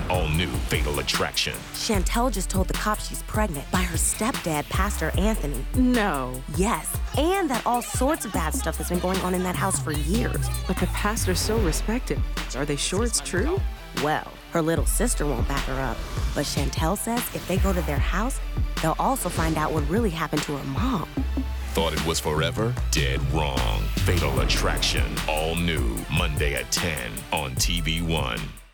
all new Fatal Attraction. Chantel just told the cops she's pregnant by her stepdad, Pastor Anthony. No. Yes, and that all sorts of bad stuff has been going on in that house for years. But the pastor's so respected. Are they sure it's true? Well, her little sister won't back her up. But Chantel says if they go to their house, they'll also find out what really happened to her mom. Thought it was forever? Dead wrong. Fatal Attraction. All new. Monday at 10 on TV One.